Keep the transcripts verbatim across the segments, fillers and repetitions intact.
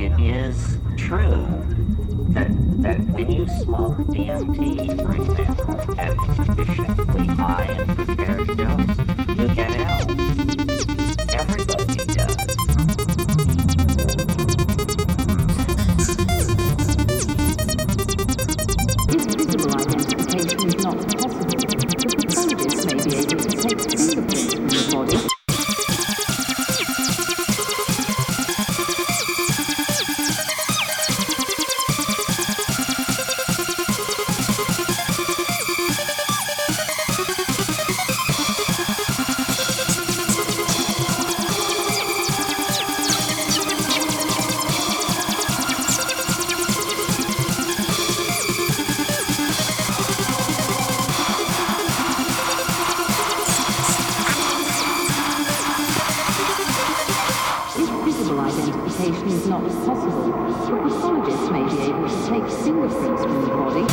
It is true that that when you smoke D M T, for example, at a sufficiently high and prepared dose, you get ill. Everybody does. If visible identification is not possible, the pathologist may be able to take fingerprints from the body. Identification is not possible, the pathologist may be able to take fingerprints from the body.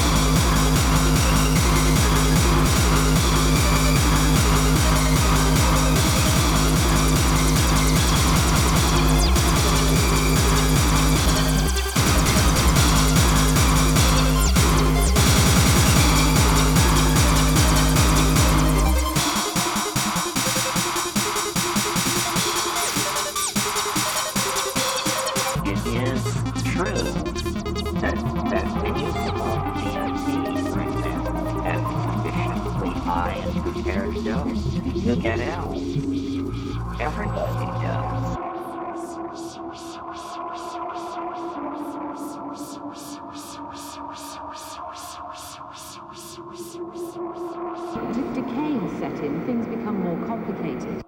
That, that when you smoke D M T, for example, at a sufficiently high and prepared dose, you get ill. Everybody does. If decay has set in, things become more complicated.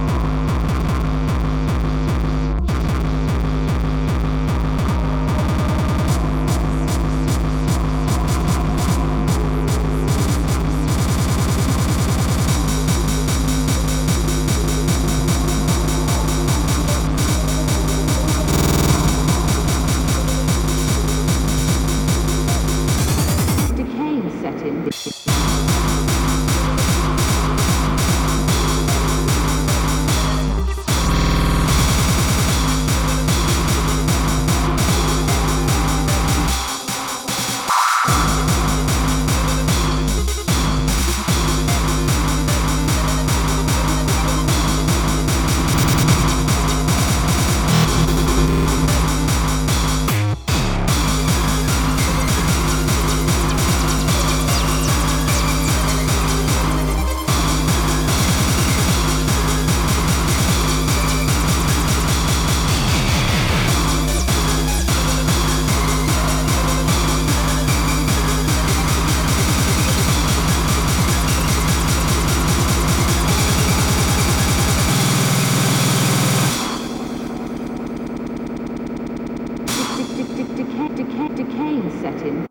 Set in. Decay, decay, decay has set in.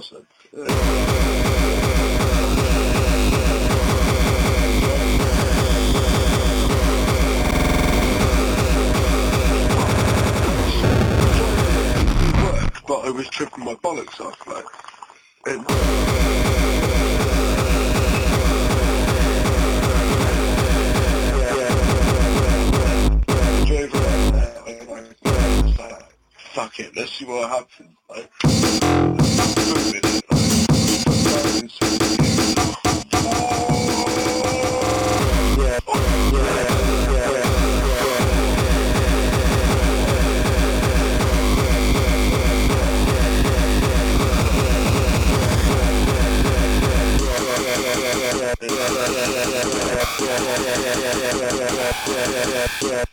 else then. But I was tripping my bollocks off, like, and drove around there, and I was like, fuck it, let's see what happens, like, boom it, like, yeah, yeah.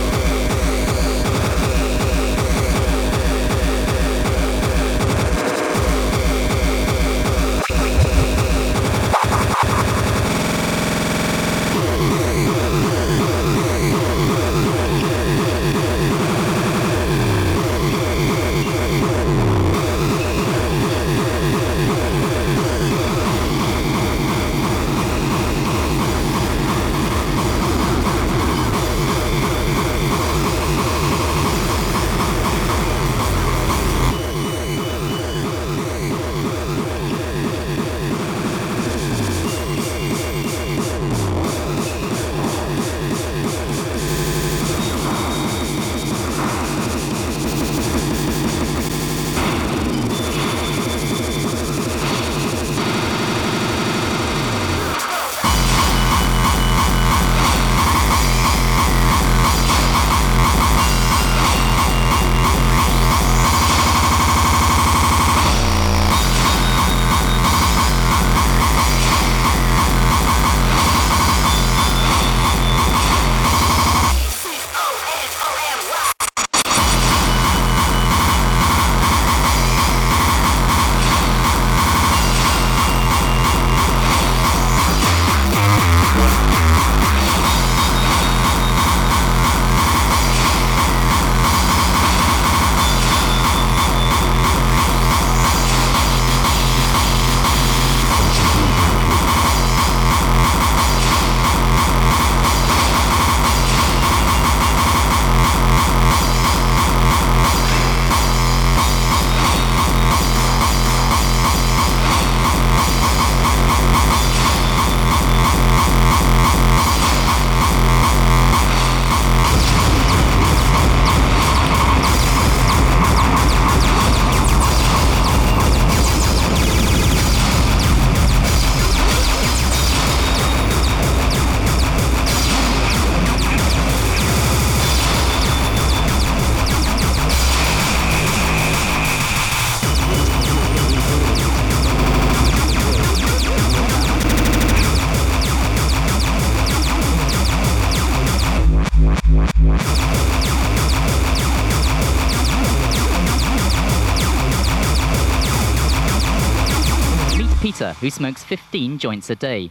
Peter, who smokes fifteen joints a day.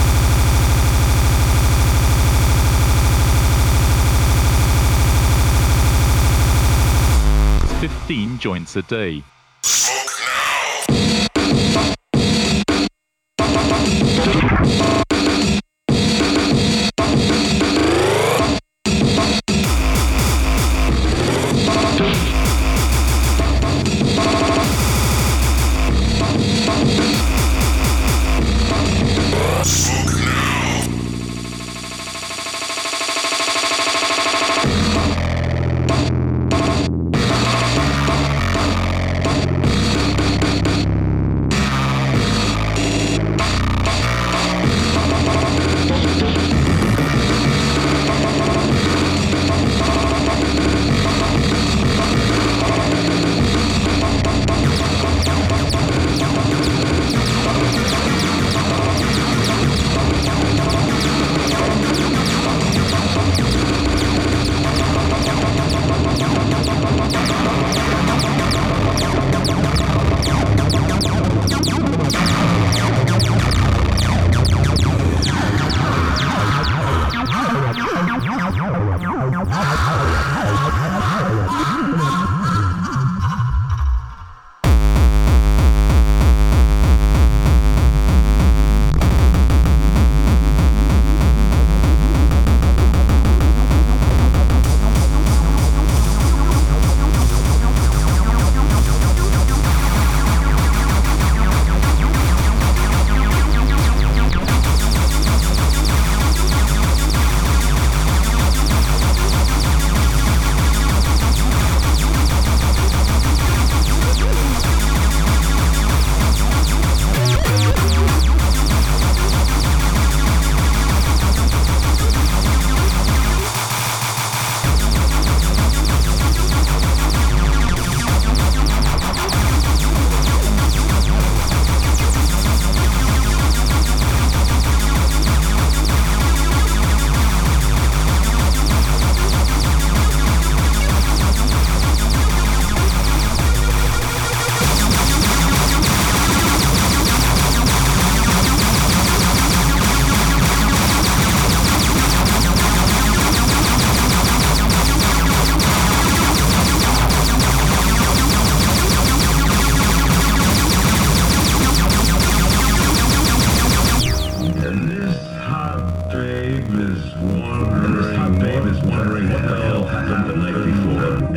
fifteen joints a day.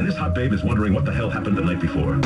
this hot babe is wondering what the hell happened the night before.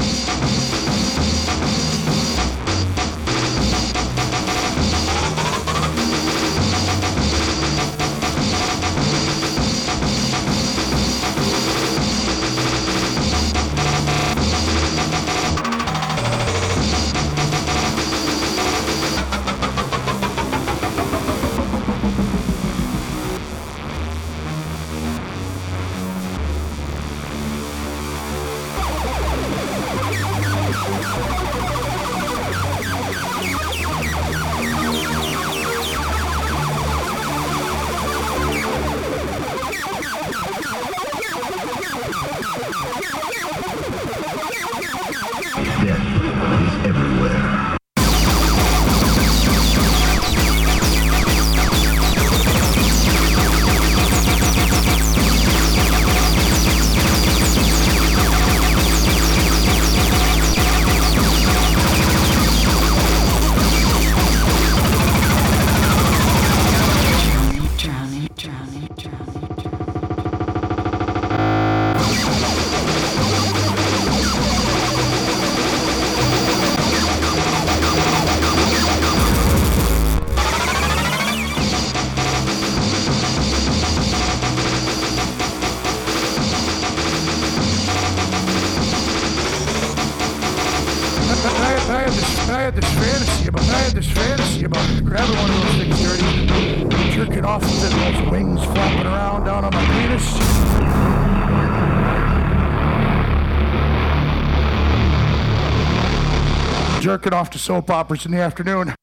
Jerking off to soap operas in the afternoon.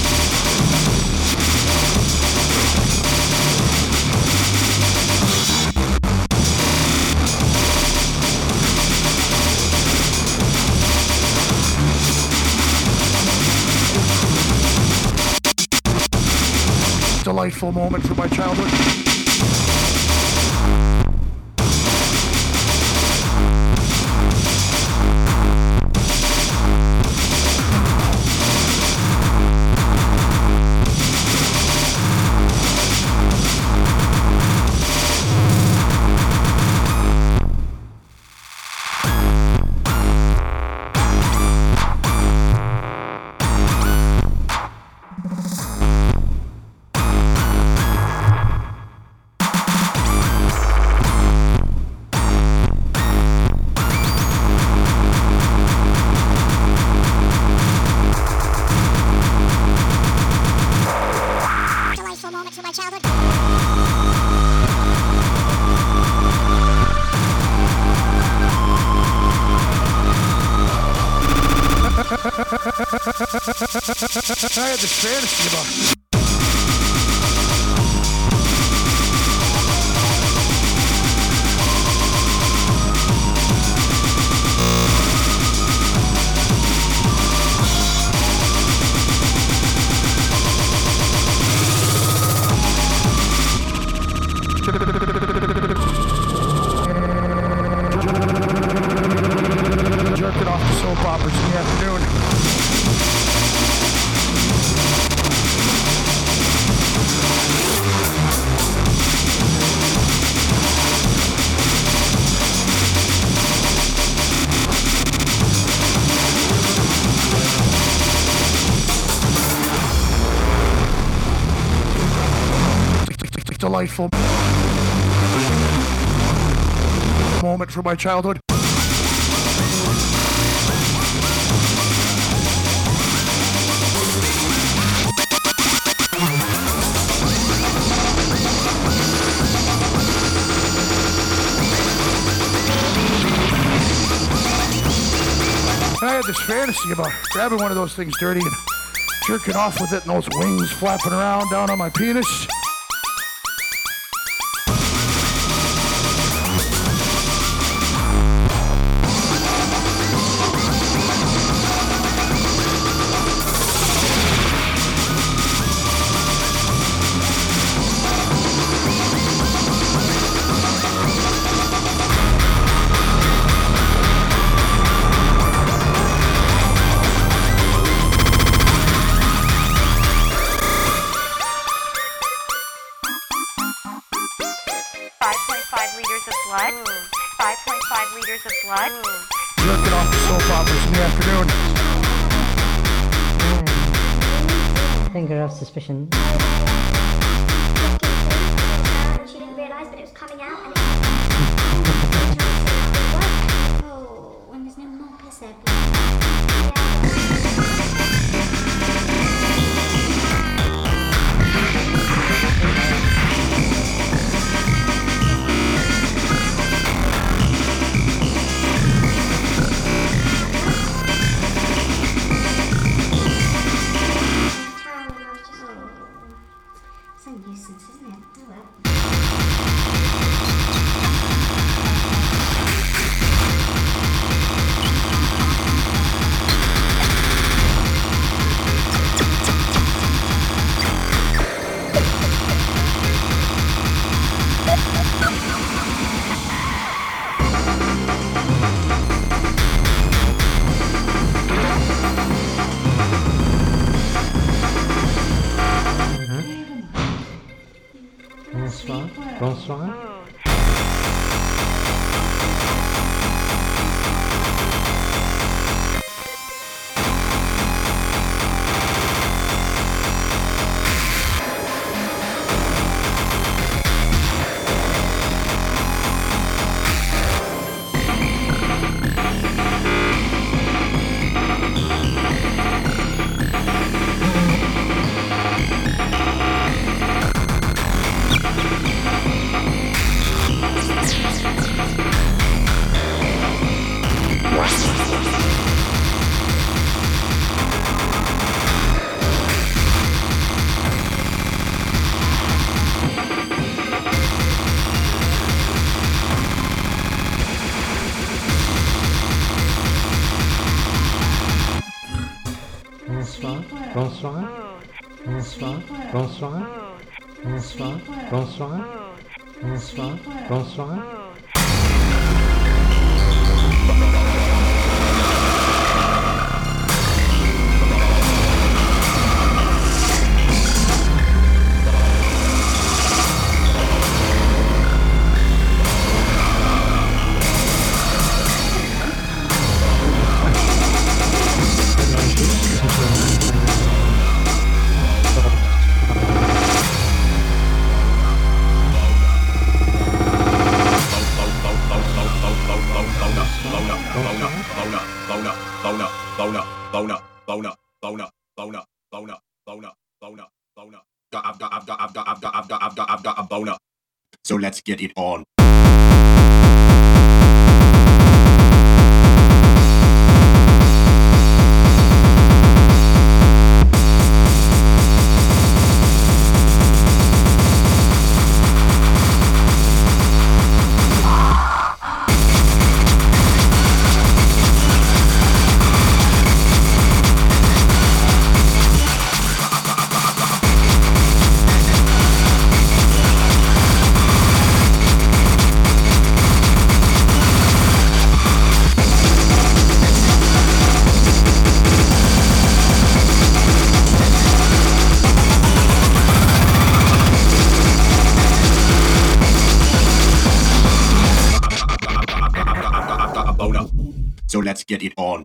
Delightful moment from my childhood. I had this fantasy about jerking off to soap operas in the afternoon. Delightful moment from my childhood. I had this fantasy about grabbing one of those things dirty and jerking off with it and those wings flapping around down on my penis. five liters of blood. Jerking off the soap operas in the afternoon. Finger of suspicion. She didn't realise that it was coming out and it oh, when there's no more piss there, it's a nuisance, isn't it? Oh well. Bonsoir. Bonsoir. Bonsoir. Bonsoir. Bonsoir. Bonsoir. Bonsoir. Bonsoir. Bonsoir. Bonsoir. So let's get it on. So let's get it on.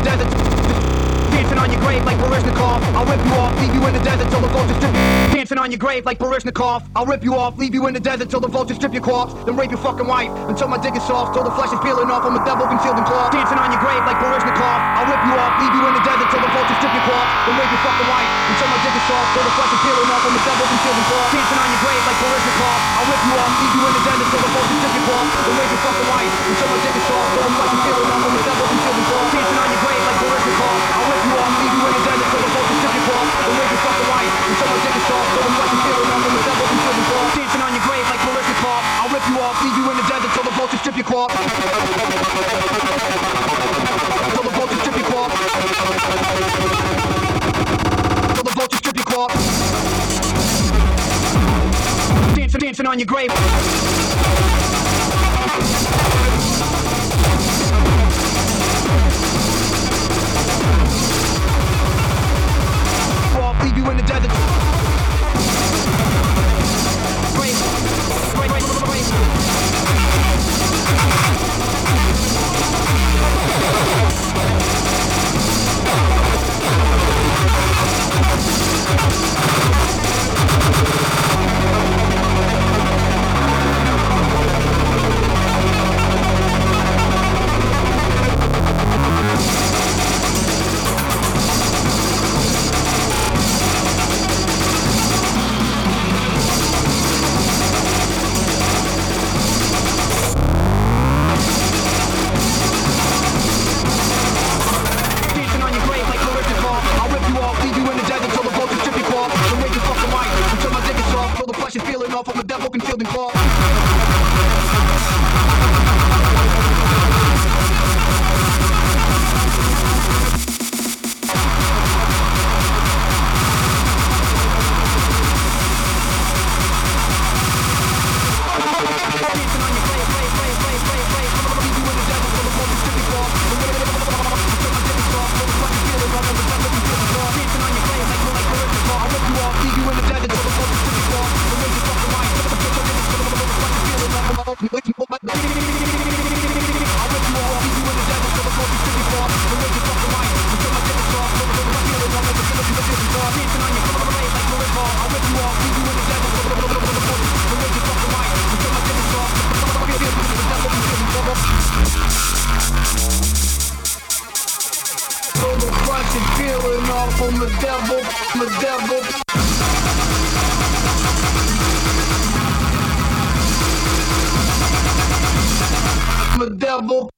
desert. Dancing on your grave like Baryshnikov, I'll rip you off, leave you in the desert till the vultures strip. Dancing on your grave like Baryshnikov, I'll rip you off, leave you in the desert till the vultures strip your corpse, then rape your fucking wife until my dick is soft, till the flesh is peeling off. I'm a devil concealed in cloth. Dancing on your grave like Baryshnikov, I'll rip you off, leave you in the desert till the vultures strip your corpse, then rape your fucking wife until my dick is soft, till the flesh is peeling off. I'm a devil concealed in cloth. Dancing on your grave like Baryshnikov, I'll rip you off, leave you in the desert till the vultures strip your corpse, then rape your fucking wife until my dick is soft, till the flesh is peeling off. I'm a devil concealed in cloth. Dancing on your grave like Baryshnikov, I'll rip you off, leave you in the desert till the vultures strip your corpse, then rape your fucking wife until my dick is soft, till the flesh is peeling off. I'm a devil concealed in cloth. Dancing on your grave like Baryshnikov, I'll rip you off, leave you in the desert till the vultures strip your corpse. Till the vultures strip your corpse. Till the vultures strip your corpse. Dancing, dancing on your grave. Leave you in the desert. Grave, grave, grave, grave. I'm a devil concealed in cloth. I'm the devil, I'm the devil. I'm the devil.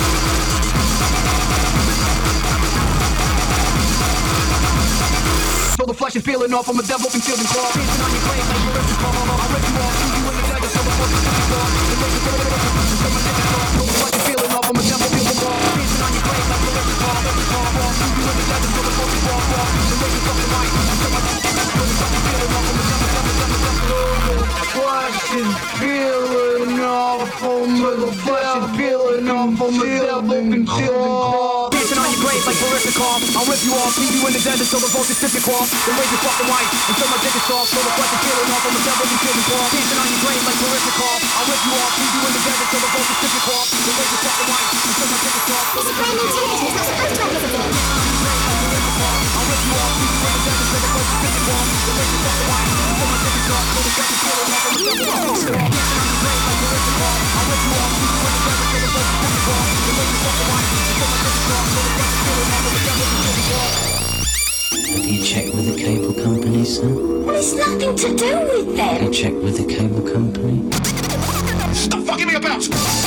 So the flesh is peeling off, I'm a devil concealed in cloth. Dancing on your grave like you're rich and fall. I'll rip you off, leave you in the desert, so the flesh is peeling off. The flesh is peeling off, so my dick is soft. So the flesh is peeling off, I'm a devil peeling off. Dancing on your grave like you're rich and fall. Leave you in the desert, so the flesh is off. The flesh is fucking white, so my dick is soft. So the flesh is peeling off, I'm a devil, devil, devil, devil. The flesh is peeling off, I'm the flesh is peeling off, I'm a devil concealed in cloth. Dancing on your grave like Baryshnikov, I'll rip you off, leave you in the desert, so the vultures strip your cloth. Then raise your fucking wife until my dick is soft, so the flesh is peeling off, I'm a devil concealed in cloth. Dancing on your grave like Baryshnikov, I'll rip you off, leave you in the desert, so the vultures strip your cloth. Then raise your fucking wife until my dick is soft, so the flesh is peeling off, I'm a devil concealed in cloth. I'll rip you off, leave you in the desert, so the vultures strip your cloth. Then raise your fucking wife until my dick is soft, so the flesh is peeling off, I'm a devil concealed in cloth. Dancing on your grave like Baryshnikov, I'll rip you off, leave you in the desert, so the vultures strip your cloth. Then raise your fucking wife until my dick is soft, so the flesh is peeling off, I'm a devil concealed in cloth. Have you checked with the cable company, son? Well, it's nothing to do with them. Have you checked with the cable company? Stop fucking me about!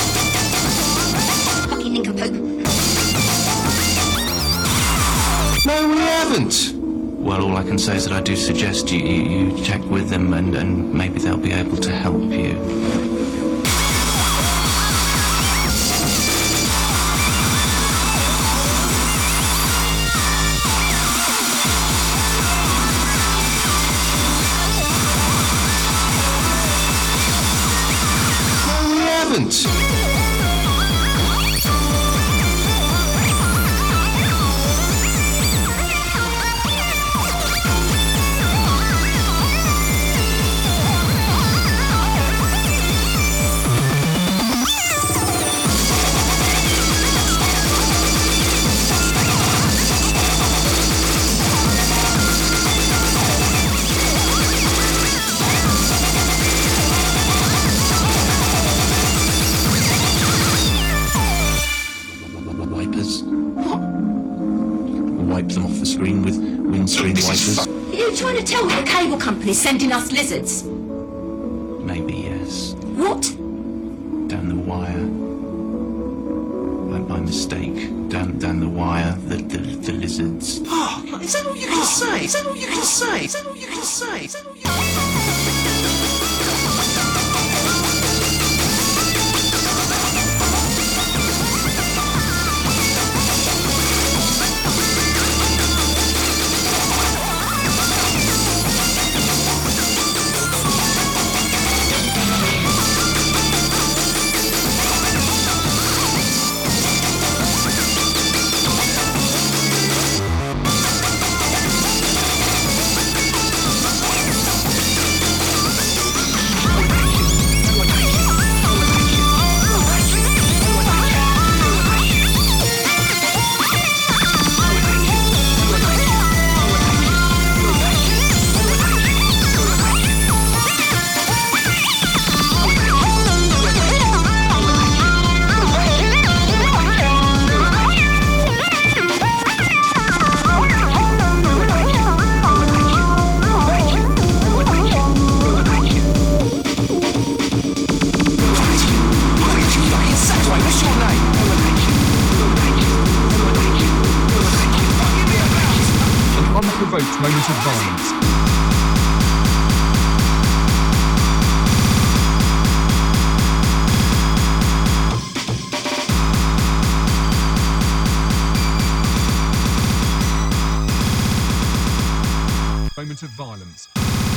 Fucking nincompoop. No, we haven't. Well, all I can say is that I do suggest you, you, you check with them and, and maybe they'll be able to help you. answers. Are you trying to tell me the cable company's sending us lizards? Maybe yes. What? Down the wire. By, by mistake. Down down the wire, the, the, the lizards. Oh, is that all you can say? Is that all you can say? Is that all you can say? Is that all you can say? Unprovoked moment of violence. Moment of violence.